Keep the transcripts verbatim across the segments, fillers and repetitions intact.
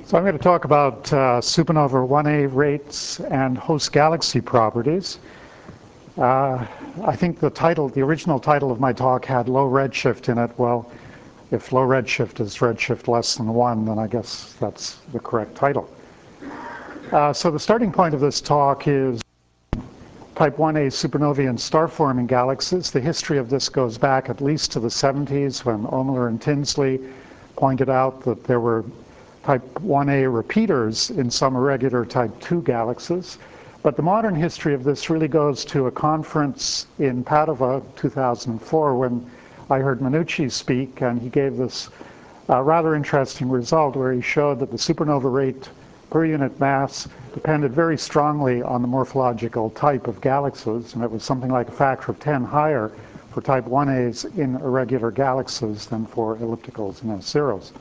So I'm going to talk about uh, supernova one A rates and host galaxy properties. Uh, I think the title, the original title of my talk had low redshift in it. Well, if low redshift is redshift less than one, then I guess that's the correct title. Uh, so the starting point of this talk is type one A supernovae and star-forming galaxies. The history of this goes back at least to the seventies when Ohmler and Tinsley pointed out that there were type one A repeaters in some irregular type two galaxies. But the modern history of this really goes to a conference in Padova, two thousand four, when I heard Minucci speak, and he gave this uh, rather interesting result where he showed that the supernova rate per unit mass depended very strongly on the morphological type of galaxies, and it was something like a factor of ten higher for type one A's in irregular galaxies than for ellipticals and S zeros.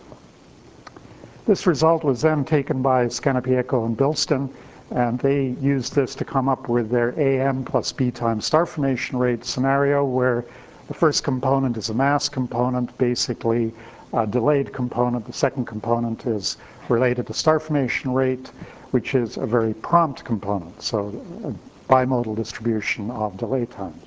This result was then taken by Scannapieco and Bilston, and they used this to come up with their A M plus B times star formation rate scenario, where the first component is a mass component, basically a delayed component. The second component is related to star formation rate, which is a very prompt component, so a bimodal distribution of delay times.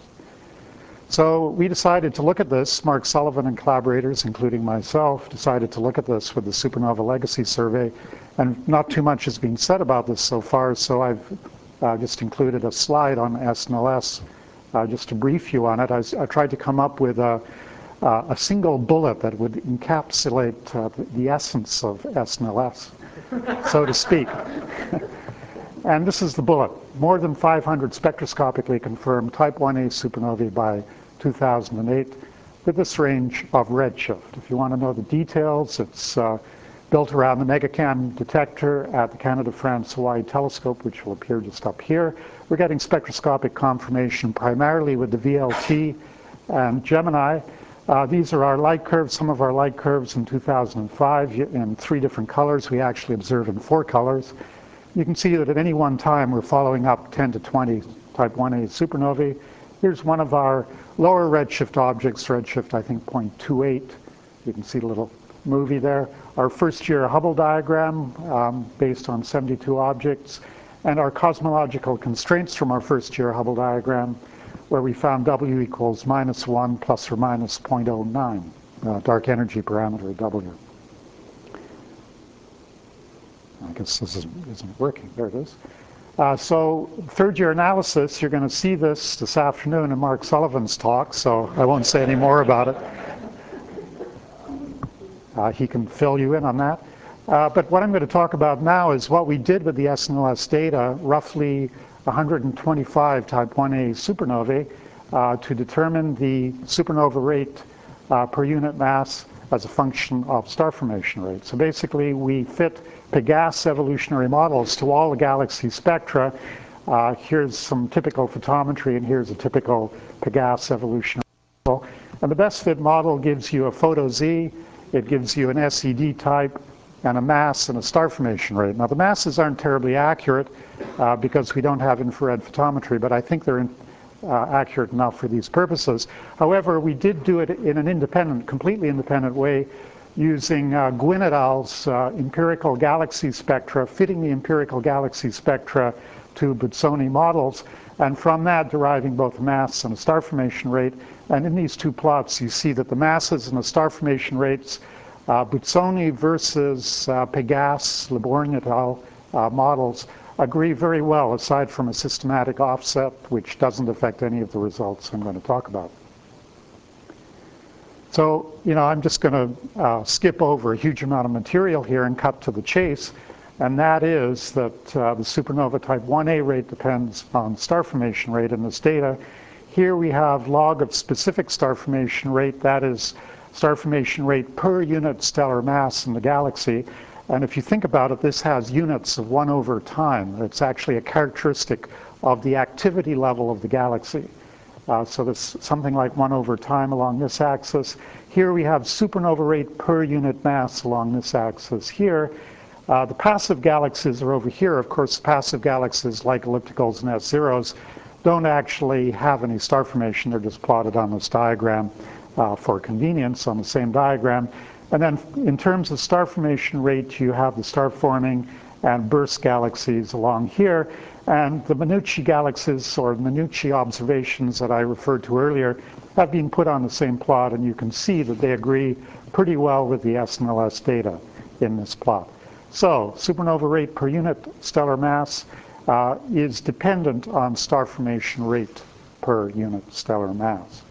So we decided to look at this. Mark Sullivan and collaborators, including myself, decided to look at this with the Supernova Legacy Survey. And not too much has been said about this so far, so I've uh, just included a slide on S N L S uh, just to brief you on it. I, was, I tried to come up with a, uh, a single bullet that would encapsulate uh, the, the essence of S N L S, so to speak. And this is the bullet. More than five hundred spectroscopically confirmed type one A supernovae by two thousand eight with this range of redshift. If you want to know the details, it's uh, built around the MegaCam detector at the Canada-France-Hawaii telescope, which will appear just up here. We're getting spectroscopic confirmation primarily with the V L T and Gemini. Uh, these are our light curves, some of our light curves in two thousand five in three different colors. We actually observe in four colors. You can see that at any one time we're following up ten to twenty type one A supernovae. Here's one of our lower redshift objects, redshift I think zero point two eight. You can see the little movie there. Our first year Hubble diagram um, based on seventy-two objects, and our cosmological constraints from our first year Hubble diagram, where we found W equals minus one plus or minus zero point zero nine, uh, dark energy parameter W. I guess this isn't, isn't working. There it is. Uh, so third year analysis, you're going to see this this afternoon in Mark Sullivan's talk, so I won't say any more about it. Uh, he can fill you in on that. Uh, but what I'm going to talk about now is what we did with the S N L S data, roughly one hundred twenty-five type one A supernovae, uh, to determine the supernova rate uh, per unit mass as a function of star formation rate. So basically, we fit Pegase evolutionary models to all the galaxy spectra. Uh, here's some typical photometry, and here's a typical Pegase evolutionary model. And the best fit model gives you a photo Z, it gives you an S E D type, and a mass and a star formation rate. Now the masses aren't terribly accurate uh, because we don't have infrared photometry, but I think they're in, uh, accurate enough for these purposes. However, we did do it in an independent, completely independent way, using uh, Gwynn et al.'s uh, empirical galaxy spectra, fitting the empirical galaxy spectra to Buzzoni models, and from that deriving both a mass and a star formation rate. And in these two plots, you see that the masses and the star formation rates, uh, Buzzoni versus uh, Pegase, Liborgne et al. Uh, models, agree very well, aside from a systematic offset, which doesn't affect any of the results I'm going to talk about. So, you know, I'm just going to uh, skip over a huge amount of material here and cut to the chase, and that is that uh, the supernova type one A rate depends on star formation rate in this data. Here we have log of specific star formation rate, that is star formation rate per unit stellar mass in the galaxy. And if you think about it, this has units of one over time. It's actually a characteristic of the activity level of the galaxy. Uh, so there's something like one over time along this axis. Here we have supernova rate per unit mass along this axis here. Uh, the passive galaxies are over here. Of course, passive galaxies like ellipticals and S zeros don't actually have any star formation. They're just plotted on this diagram uh, for convenience on the same diagram. And then in terms of star formation rate, you have the star forming and burst galaxies along here. And the Minucci galaxies, or Minucci observations that I referred to earlier, have been put on the same plot, and you can see that they agree pretty well with the S N L S data in this plot. So supernova rate per unit stellar mass uh, is dependent on star formation rate per unit stellar mass.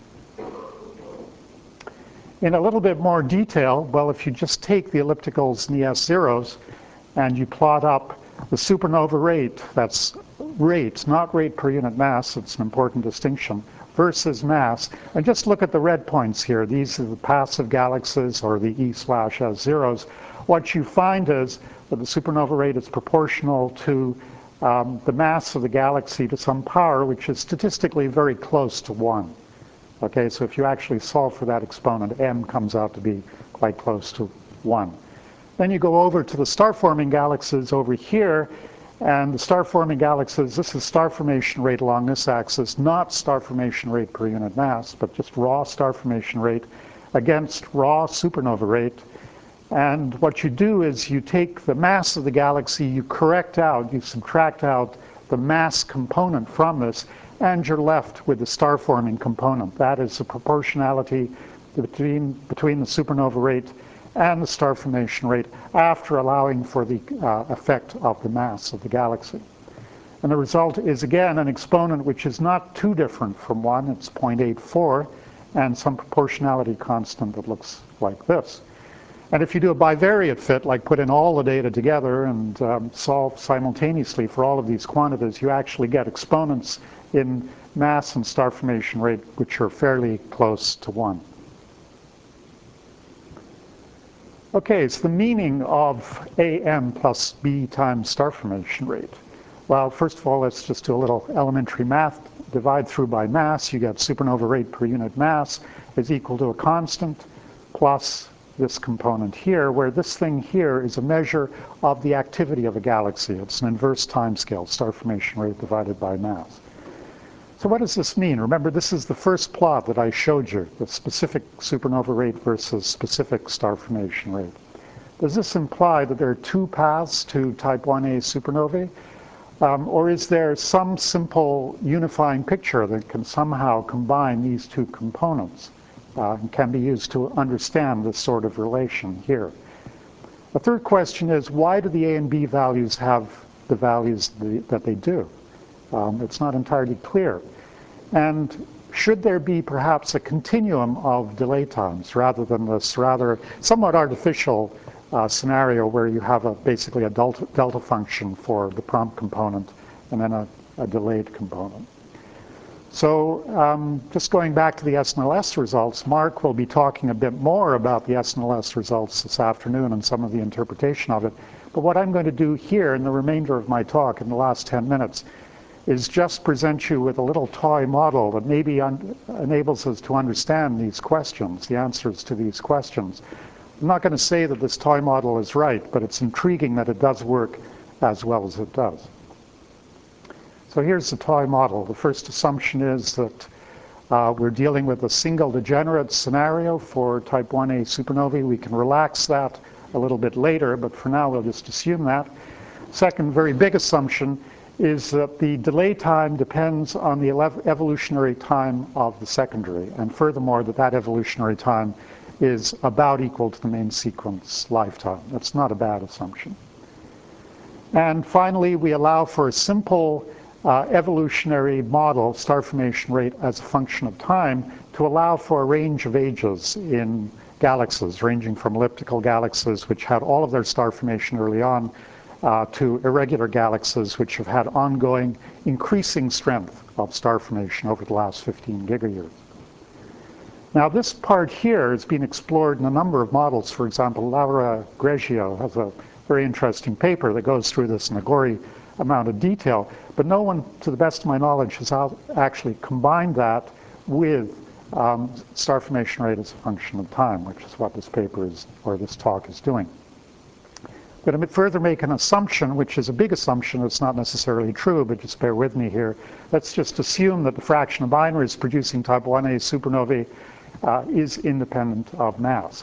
In a little bit more detail, well, if you just take the ellipticals and the S zeros and you plot up the supernova rate, that's rate, not rate per unit mass, it's an important distinction, versus mass, and just look at the red points here. These are the passive galaxies, or the E slash S zeros. What you find is that the supernova rate is proportional to um, the mass of the galaxy to some power, which is statistically very close to one. Okay, so if you actually solve for that exponent, m comes out to be quite close to one. Then you go over to the star-forming galaxies over here, and the star-forming galaxies, this is star formation rate along this axis, not star formation rate per unit mass, but just raw star formation rate against raw supernova rate. And what you do is you take the mass of the galaxy, you correct out, you subtract out the mass component from this, and you're left with the star-forming component. That is the proportionality between, between the supernova rate and the star formation rate after allowing for the uh, effect of the mass of the galaxy. And the result is, again, an exponent which is not too different from one. It's zero point eight four, and some proportionality constant that looks like this. And if you do a bivariate fit, like put in all the data together and um, solve simultaneously for all of these quantities, you actually get exponents in mass and star formation rate which are fairly close to one. Okay, so the meaning of A m plus B times star formation rate. Well, first of all, let's just do a little elementary math. Divide through by mass, you get supernova rate per unit mass is equal to a constant plus this component here, where this thing here is a measure of the activity of a galaxy. It's an inverse timescale, star formation rate divided by mass. So what does this mean? Remember, this is the first plot that I showed you, the specific supernova rate versus specific star formation rate. Does this imply that there are two paths to type one A supernovae? Um, or is there some simple unifying picture that can somehow combine these two components uh, and can be used to understand this sort of relation here? The third question is, why do the A and B values have the values that they do? Um, it's not entirely clear. And should there be perhaps a continuum of delay times rather than this rather somewhat artificial uh, scenario where you have a, basically a delta, delta function for the prompt component and then a, a delayed component? So um, just going back to the S N L S results, Mark will be talking a bit more about the S N L S results this afternoon and some of the interpretation of it. But what I'm going to do here in the remainder of my talk in the last ten minutes is just present you with a little toy model that maybe enables us to understand these questions, the answers to these questions. I'm not going to say that this toy model is right, but it's intriguing that it does work as well as it does. So here's the toy model. The first assumption is that uh, we're dealing with a single degenerate scenario for type one A supernovae. We can relax that a little bit later, but for now we'll just assume that. Second very big assumption is that the delay time depends on the evolutionary time of the secondary, and furthermore that that evolutionary time is about equal to the main sequence lifetime. That's not a bad assumption. And finally, we allow for a simple uh, evolutionary model, star formation rate as a function of time, to allow for a range of ages in galaxies, ranging from elliptical galaxies, which had all of their star formation early on, Uh, to irregular galaxies which have had ongoing increasing strength of star formation over the last fifteen gigayears. Now this part here has been explored in a number of models. For example, Laura Greggio has a very interesting paper that goes through this in a gory amount of detail, but no one, to the best of my knowledge, has actually combined that with um, star formation rate as a function of time, which is what this paper is, or this talk is doing. I'm going to further make an assumption, which is a big assumption. It's not necessarily true, but just bear with me here. Let's just assume that the fraction of binaries producing type one A supernovae uh, is independent of mass.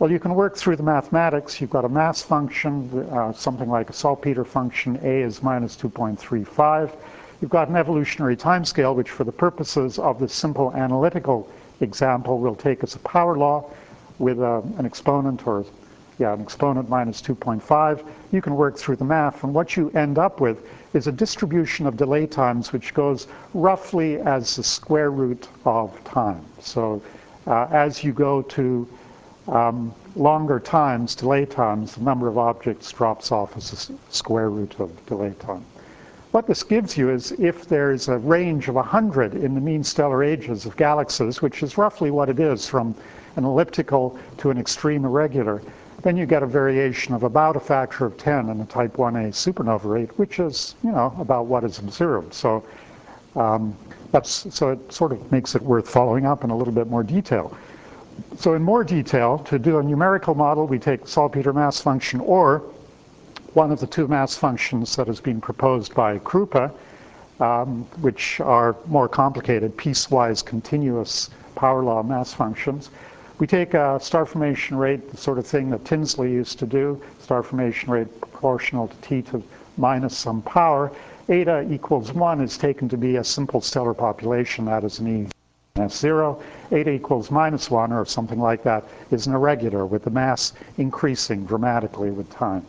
Well, you can work through the mathematics. You've got a mass function, uh, something like a saltpeter function. A is minus two point three five. You've got an evolutionary timescale, which for the purposes of this simple analytical example will take as a power law with uh, an exponent, or yeah, an exponent minus two point five. You can work through the math, and what you end up with is a distribution of delay times which goes roughly as the square root of time. So uh, as you go to um, longer times, delay times, the number of objects drops off as the square root of delay time. What this gives you is if there's a range of one hundred in the mean stellar ages of galaxies, which is roughly what it is from an elliptical to an extreme irregular, then you get a variation of about a factor of ten in the type one A supernova rate, which is, you know, about what is observed. So um, that's so it sort of makes it worth following up in a little bit more detail. So in more detail, to do a numerical model, we take the saltpeter mass function, or one of the two mass functions that has been proposed by Krupa, um, which are more complicated, piecewise continuous power law mass functions. We take a star formation rate, the sort of thing that Tinsley used to do, star formation rate proportional to T to minus some power. Eta equals one is taken to be a simple stellar population, that is an E S zero. Eta equals minus one, or something like that, is an irregular with the mass increasing dramatically with time.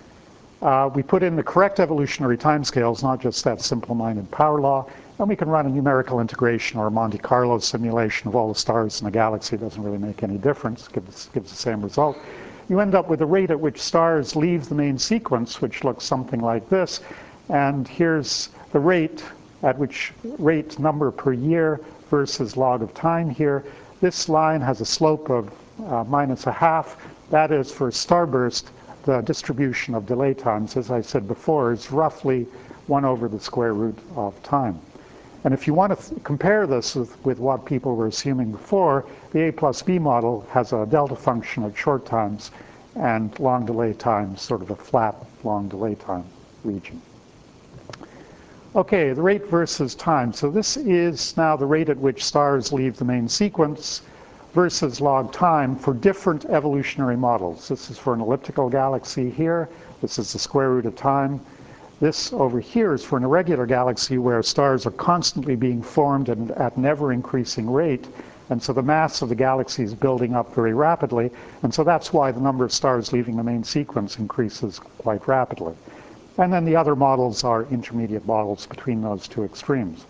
Uh, we put in the correct evolutionary timescales, not just that simple-minded power law, and we can run a numerical integration or a Monte Carlo simulation of all the stars in the galaxy. It doesn't really make any difference, gives, gives the same result. You end up with a rate at which stars leave the main sequence, which looks something like this, and here's the rate at which rate number per year versus log of time here. This line has a slope of uh, minus a half. That is, for starburst, the distribution of delay times, as I said before, is roughly one over the square root of time. And if you want to th compare this with, with what people were assuming before, the A plus B model has a delta function at short times and long delay times, sort of a flat long delay time region. Okay, the rate versus time. So this is now the rate at which stars leave the main sequence versus log time for different evolutionary models. This is for an elliptical galaxy here. This is the square root of time. This over here is for an irregular galaxy where stars are constantly being formed and at an ever-increasing rate. And so the mass of the galaxy is building up very rapidly. And so that's why the number of stars leaving the main sequence increases quite rapidly. And then the other models are intermediate models between those two extremes.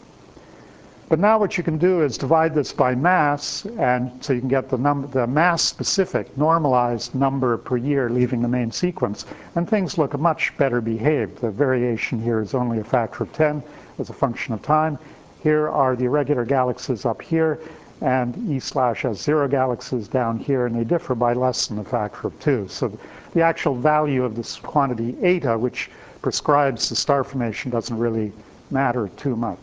But now what you can do is divide this by mass, and so you can get the, num the mass-specific normalized number per year leaving the main sequence, and things look much better behaved. The variation here is only a factor of ten as a function of time. Here are the irregular galaxies up here, and E slash S zero galaxies down here, and they differ by less than a factor of two. So the actual value of this quantity eta, which prescribes the star formation, doesn't really matter too much.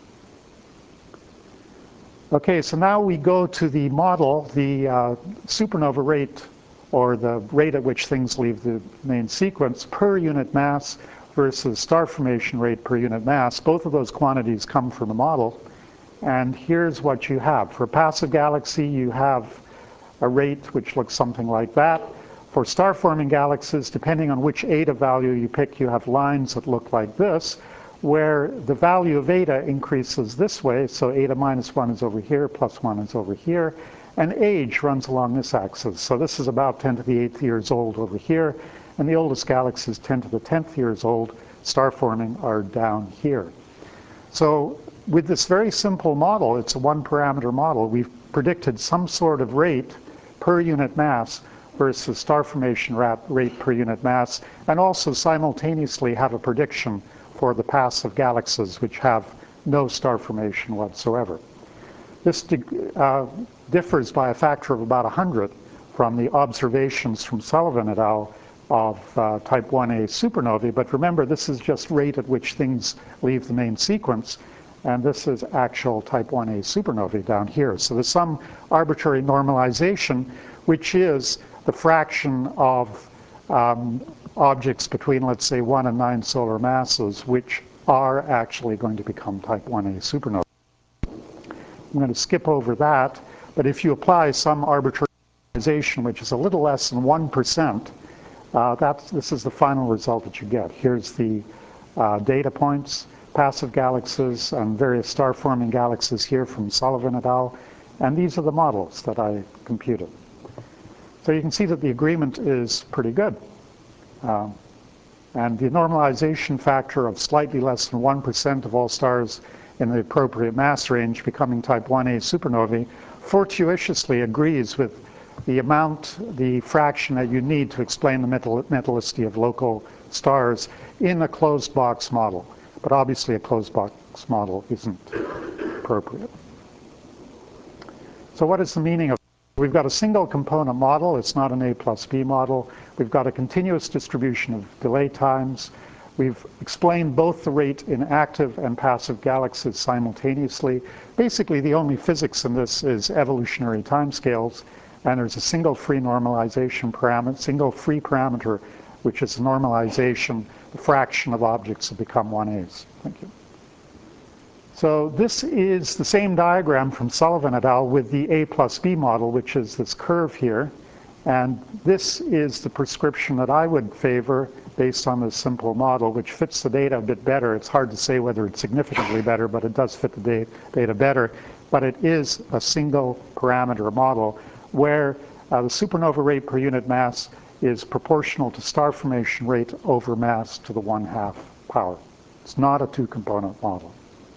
Okay, so now we go to the model, the uh, supernova rate, or the rate at which things leave the main sequence per unit mass versus star formation rate per unit mass. Both of those quantities come from the model. And here's what you have. For a passive galaxy, you have a rate which looks something like that. For star-forming galaxies, depending on which eta value you pick, you have lines that look like this, where the value of eta increases this way. So eta minus one is over here, plus one is over here. And age runs along this axis. So this is about ten to the eighth years old over here. And the oldest galaxies, ten to the tenth years old, star-forming, are down here. So with this very simple model, it's a one-parameter model, we've predicted some sort of rate per unit mass versus star formation rate per unit mass, and also simultaneously have a prediction for the passive galaxies which have no star formation whatsoever. This uh, differs by a factor of about one hundred from the observations from Sullivan et al. Of uh, type one A supernovae, but remember, this is just rate at which things leave the main sequence, and this is actual type one A supernovae down here. So there's some arbitrary normalization, which is the fraction of um, objects between, let's say, one and nine solar masses, which are actually going to become type one A supernovae. I'm going to skip over that, but if you apply some arbitrary normalization, which is a little less than one percent, uh, that's, this is the final result that you get. Here's the uh, data points, passive galaxies and various star-forming galaxies here from Sullivan et al. And these are the models that I computed. So you can see that the agreement is pretty good. Um, and the normalization factor of slightly less than one percent of all stars in the appropriate mass range becoming type one A supernovae fortuitously agrees with the amount, the fraction that you need to explain the metal metallicity of local stars in a closed box model. But obviously a closed box model isn't appropriate. So what is the meaning of, we've got a single component model, it's not an A plus B model. We've got a continuous distribution of delay times. We've explained both the rate in active and passive galaxies simultaneously. Basically, the only physics in this is evolutionary timescales, and there's a single free normalization parameter, single free parameter, which is normalization, the fraction of objects that become one A's. Thank you. So this is the same diagram from Sullivan et al. With the A plus B model, which is this curve here. And this is the prescription that I would favor based on this simple model, which fits the data a bit better. It's hard to say whether it's significantly better, but it does fit the data better. But it is a single parameter model where uh, the supernova rate per unit mass is proportional to star formation rate over mass to the one-half power. It's not a two-component model.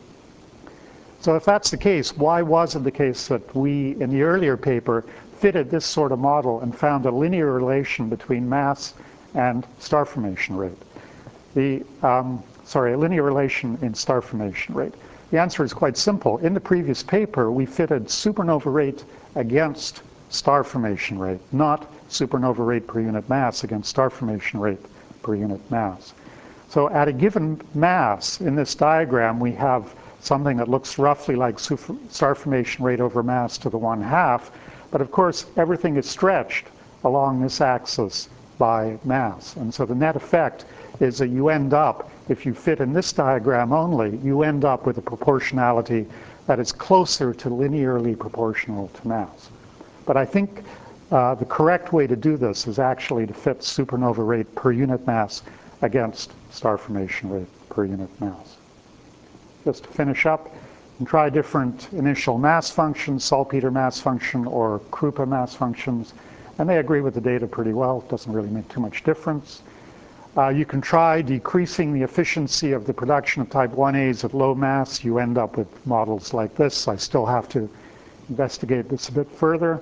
So if that's the case, why was it the case that we, in the earlier paper, fitted this sort of model and found a linear relation between mass and star formation rate? The, um, sorry, a linear relation in star formation rate. The answer is quite simple. In the previous paper, we fitted supernova rate against star formation rate, not supernova rate per unit mass against star formation rate per unit mass. So at a given mass, in this diagram, we have something that looks roughly like star formation rate over mass to the one-half. But of course, everything is stretched along this axis by mass. And so the net effect is that you end up, if you fit in this diagram only, you end up with a proportionality that is closer to linearly proportional to mass. But I think uh, the correct way to do this is actually to fit supernova rate per unit mass against star formation rate per unit mass. Just to finish up, and try different initial mass functions, saltpeter mass function or Krupa mass functions, and they agree with the data pretty well. It doesn't really make too much difference. Uh, you can try decreasing the efficiency of the production of type one A's at low mass. You end up with models like this. I still have to investigate this a bit further.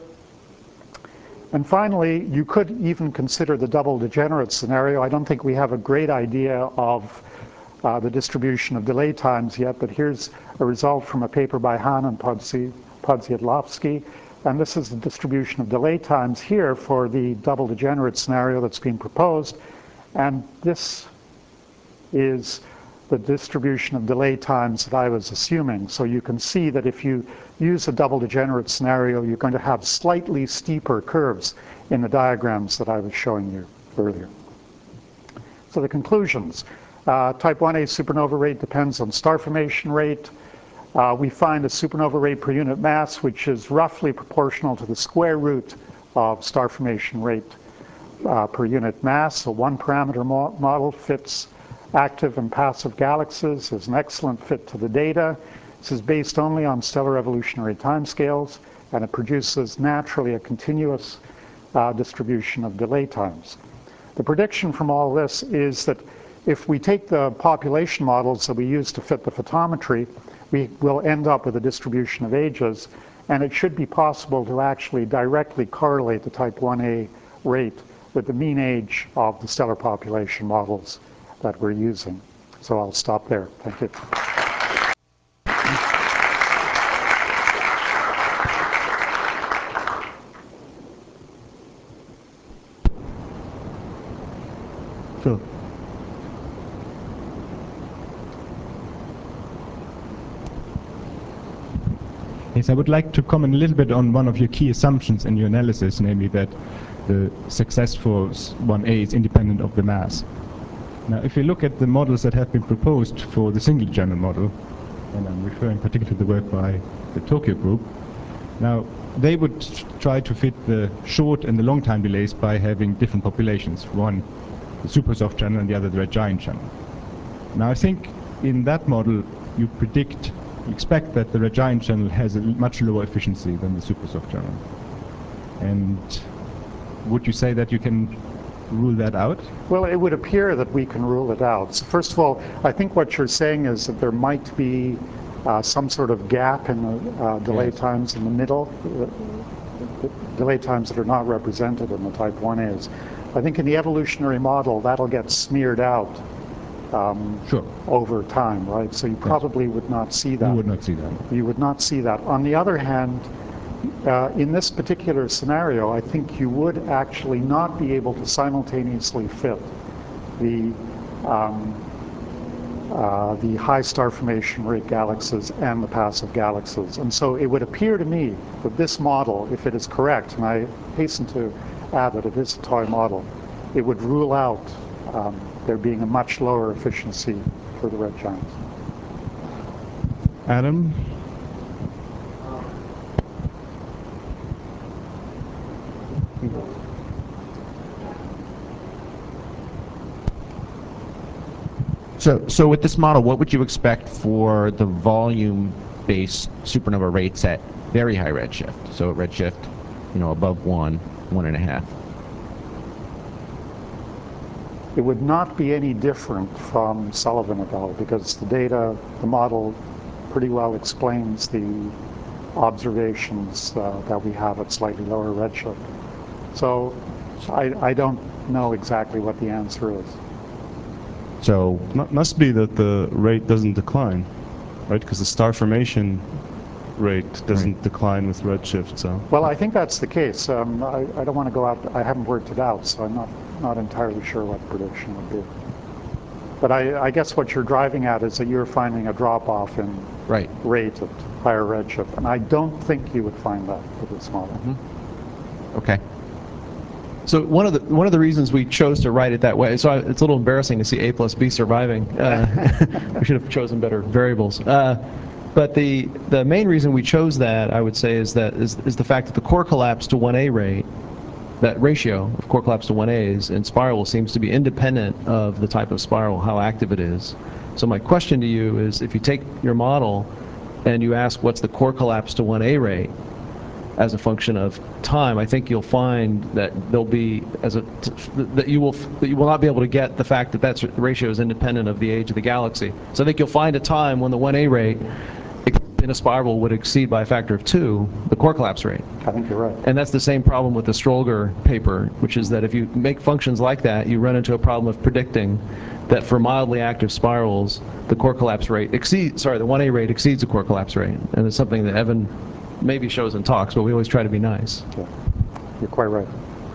And finally, you could even consider the double degenerate scenario. I don't think we have a great idea of Uh, the distribution of delay times yet, but here's a result from a paper by Hahn and Podsiadlovsky, and this is the distribution of delay times here for the double degenerate scenario that's being proposed, and this is the distribution of delay times that I was assuming. So you can see that if you use a double degenerate scenario, you're going to have slightly steeper curves in the diagrams that I was showing you earlier. So the conclusions. Uh, type one A supernova rate depends on star formation rate. Uh, we find a supernova rate per unit mass, which is roughly proportional to the square root of star formation rate uh, per unit mass. So one parameter mo model fits active and passive galaxies, is an excellent fit to the data. This is based only on stellar evolutionary timescales, and it produces naturally a continuous uh, distribution of delay times. The prediction from all this is that if we take the population models that we use to fit the photometry, we will end up with a distribution of ages, and it should be possible to actually directly correlate the type one A rate with the mean age of the stellar population models that we're using. So I'll stop there. Thank you. Phil. Yes, I would like to comment a little bit on one of your key assumptions in your analysis, namely that the success for one A is independent of the mass. Now, if you look at the models that have been proposed for the single degenerate model, and I'm referring particularly to the work by the Tokyo group, now they would try to fit the short and the long time delays by having different populations. One, the super soft channel, and the other, the red giant channel. Now, I think in that model, you predict, you expect that the red giant channel has a much lower efficiency than the super soft channel. And would you say that you can rule that out? Well, it would appear that we can rule it out. So first of all, I think what you're saying is that there might be uh, some sort of gap in the uh, delay yes. times in the middle, uh, the delay times that are not represented in the type one A's. I think in the evolutionary model, that'll get smeared out um, sure. over time, right? So you probably yes. would not see that. You would not see that. You would not see that. On the other hand, Uh, in this particular scenario, I think you would actually not be able to simultaneously fit the um, uh, the high star formation rate galaxies and the passive galaxies. And so it would appear to me that this model, if it is correct, and I hasten to add that it is a toy model, it would rule out um, there being a much lower efficiency for the red giants. Adam? So, so with this model, what would you expect for the volume-based supernova rates at very high redshift? So at redshift, you know, above one, one and a half. It would not be any different from Sullivan et al. Because the data, the model, pretty well explains the observations uh, that we have at slightly lower redshift. So I, I don't know exactly what the answer is. So M must be that the rate doesn't decline, right? Because the star formation rate doesn't right. decline with redshift. So well, I think that's the case. Um, I, I don't want to go out. I haven't worked it out, so I'm not not entirely sure what the prediction would be. But I, I guess what you're driving at is that you're finding a drop off in right. rate at higher redshift, and I don't think you would find that with this model. Mm-hmm. Okay. So one of the one of the reasons we chose to write it that way, so I, it's a little embarrassing to see A plus B surviving. Uh, we should have chosen better variables. Uh, but the the main reason we chose that, I would say, is that is, is the fact that the core collapse to one A rate, that ratio of core collapse to one A's in spiral seems to be independent of the type of spiral, how active it is. So my question to you is, if you take your model and you ask what's the core collapse to one A rate, as a function of time, I think you'll find that there'll be as a that you will that you will not be able to get the fact that that ratio is independent of the age of the galaxy. So I think you'll find a time when the one A rate in a spiral would exceed by a factor of two the core collapse rate. I think you're right. And that's the same problem with the Strolger paper, which is that if you make functions like that, you run into a problem of predicting that for mildly active spirals, the core collapse rate exceeds sorry the one A rate exceeds the core collapse rate, and it's something that Evan maybe shows and talks, but we always try to be nice. Yeah, you're quite right.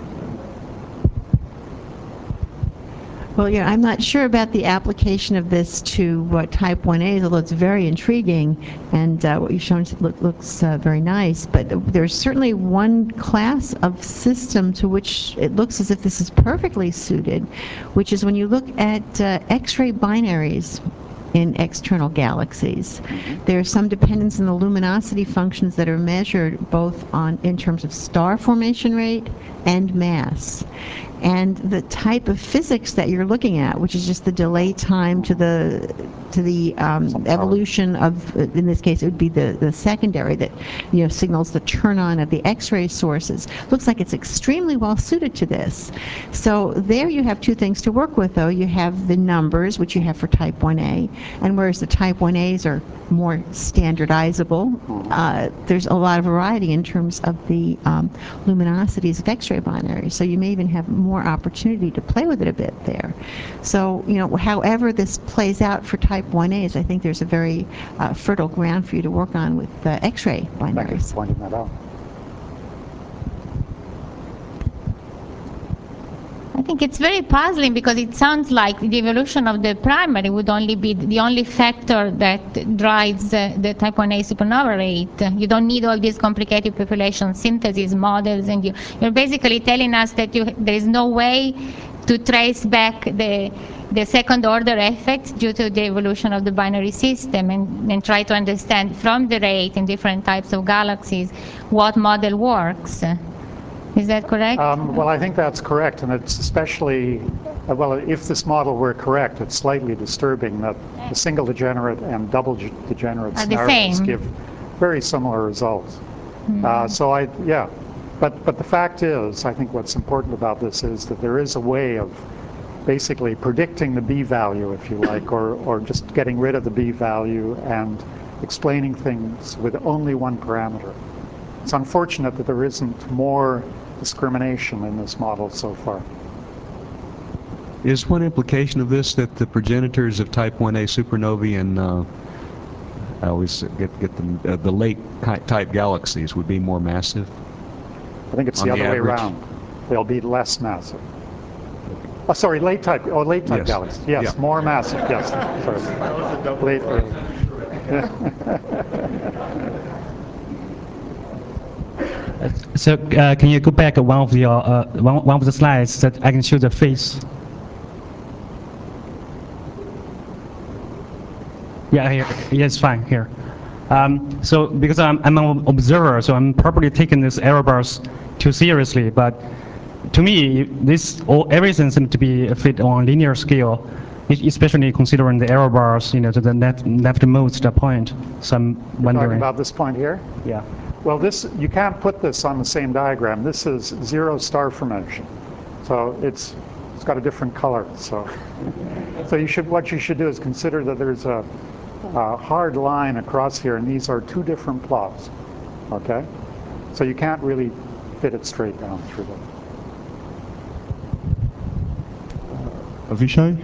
Well, yeah, I'm not sure about the application of this to uh, type one A's, although it's very intriguing, and uh, what you've shown look, looks uh, very nice. But there's certainly one class of system to which it looks as if this is perfectly suited, which is when you look at uh, X-ray binaries in external galaxies. There's some dependence in the luminosity functions that are measured both on in terms of star formation rate and mass. And the type of physics that you're looking at, which is just the delay time to the to the um, evolution of, in this case, it would be the, the secondary that, you know, signals the turn on of the X-ray sources. Looks like it's extremely well suited to this. So there you have two things to work with, though. You have the numbers, which you have for type one A, and whereas the type one A's are more standardizable, uh, there's a lot of variety in terms of the um, luminosities of X-ray binaries. So you may even have more opportunity to play with it a bit there. So, you know, however this plays out for type one A's, I think there's a very uh, fertile ground for you to work on with uh, X-ray binaries. Thank you for pointing that out. I think it's very puzzling because it sounds like the evolution of the primary would only be the only factor that drives uh, the type one A supernova rate. You don't need all these complicated population synthesis models, and you, you're basically telling us that you, there is no way to trace back the the second order effects due to the evolution of the binary system, and, and try to understand from the rate in different types of galaxies what model works. Is that correct? Um, well, I think that's correct, and it's especially, uh, well, if this model were correct, it's slightly disturbing that the single degenerate and double ge- degenerate Are the scenarios same. give very similar results. Mm-hmm. Uh, so I, yeah, but but the fact is, I think what's important about this is that there is a way of basically predicting the b-value, if you like, or or just getting rid of the b-value and explaining things with only one parameter. It's unfortunate that there isn't more discrimination in this model so far. Is one implication of this that the progenitors of type one A supernovae and uh, I always get get them uh, the late type galaxies would be more massive? I think it's On the the other way average? around. They'll be less massive. Oh, sorry, late type. Oh, late type Yes. galaxies. Yes, Yeah. more massive. Yes, sorry. Late. So uh, can you go back one of your uh, one, one of the slides that I can show the face? Yeah, here. Yes, fine here. Um, so because I'm I'm an observer, so I'm probably taking this error bars too seriously. But to me, this all everything seems to be fit on a linear scale, e- especially considering the error bars, you know, to the net, leftmost point. So I'm wondering. Talking about this point here? Yeah. Well, this you can't put this on the same diagram. This is zero star formation, so it's it's got a different color. So, so you should what you should do is consider that there's a, a hard line across here, and these are two different plots. Okay, so you can't really fit it straight down through them. Avishai?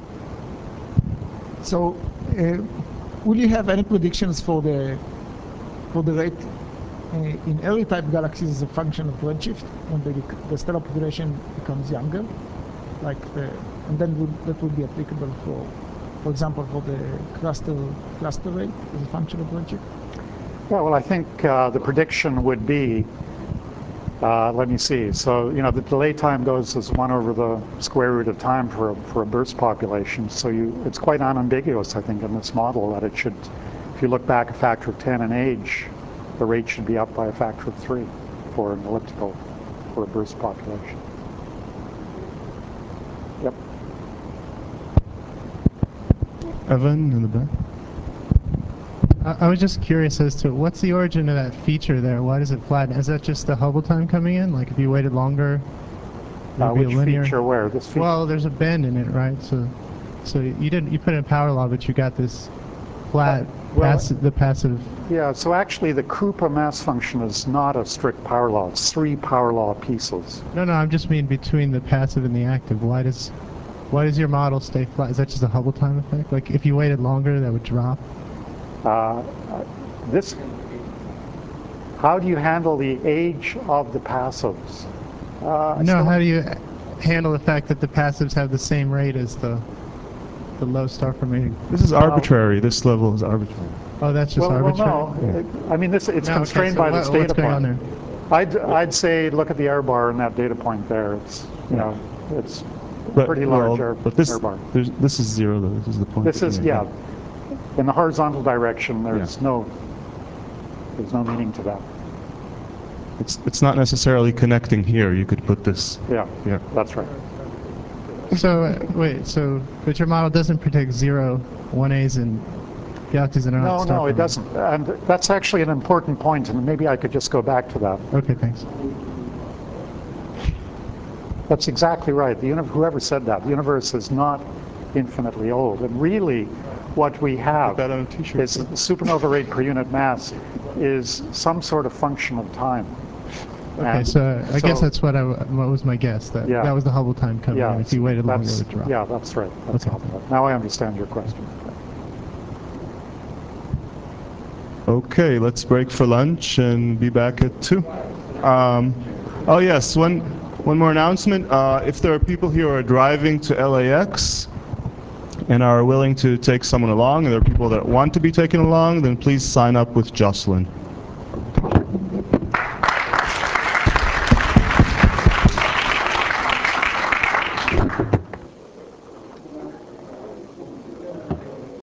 So, uh, will you have any predictions for the for the rate uh, in early type galaxies as a function of redshift when the, the stellar population becomes younger? Like, the, and then would, that would be applicable for, for example, for the cluster cluster rate as a function of redshift. Yeah, well, I think uh, the prediction would be. Uh, let me see. So, you know, the delay time goes as one over the square root of time for a, for a burst population. So you, it's quite unambiguous, I think, in this model that it should, if you look back a factor of ten in age, the rate should be up by a factor of three for an elliptical, for a burst population. Yep. Evan in the back. I, I was just curious as to what's the origin of that feature there? Why does it flatten? Is that just the Hubble time coming in? Like if you waited longer, Uh, there'd be a which linear. feature where? This feature? Well, there's a bend in it, right? So, so you didn't you put in power law, but you got this flat well, pass, the passive. Yeah, so actually the Krupa mass function is not a strict power law. It's three power law pieces. No, no, I'm just mean between the passive and the active. Why does why does your model stay flat? Is that just a Hubble time effect? Like if you waited longer, that would drop? Uh, this, how do you handle the age of the passives? Uh, No, so- how do you handle the fact that the passives have the same rate as the the low star formation? This is arbitrary. This level is arbitrary. Oh, that's just well, arbitrary? well, no. It- I mean, this it's No, okay, constrained so by what- this what's data going on point. there? I'd I'd say look at the error bar in that data point there. It's you know it's But, pretty well, large error, but this, error bar. there's- this is zero, though. This is the point. This is yeah. In the horizontal direction, there's Yeah. no there's no meaning to that. It's, it's not necessarily connecting here. You could put this. Yeah, Yeah. that's right. So uh, wait, so but your model doesn't predict zero, one A's and galaxies that are not No, star no, it forming. doesn't. And that's actually an important point, and maybe I could just go back to that. Okay, thanks. That's exactly right. The uni- whoever said that, the universe is not infinitely old. And really, what we have Put that on a t-shirt. is the supernova rate per unit mass is some sort of function of time. Okay, And so I guess so- that's what I w- what was my guess. That Yeah. that was the Hubble time coming Yeah, in. If you waited longer, it that's- would drop. Yeah, that's right. That's Okay. helpful. Now I understand your question. Okay, let's break for lunch and be back at two. Um, oh yes, one one more announcement. Uh, if there are people here who are driving to L A X and are willing to take someone along, and there are people that want to be taken along, then please sign up with Jocelyn.